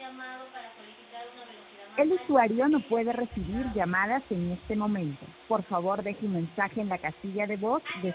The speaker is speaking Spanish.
El usuario no puede recibir llamadas en este momento. Por favor, deje un mensaje en la casilla de voz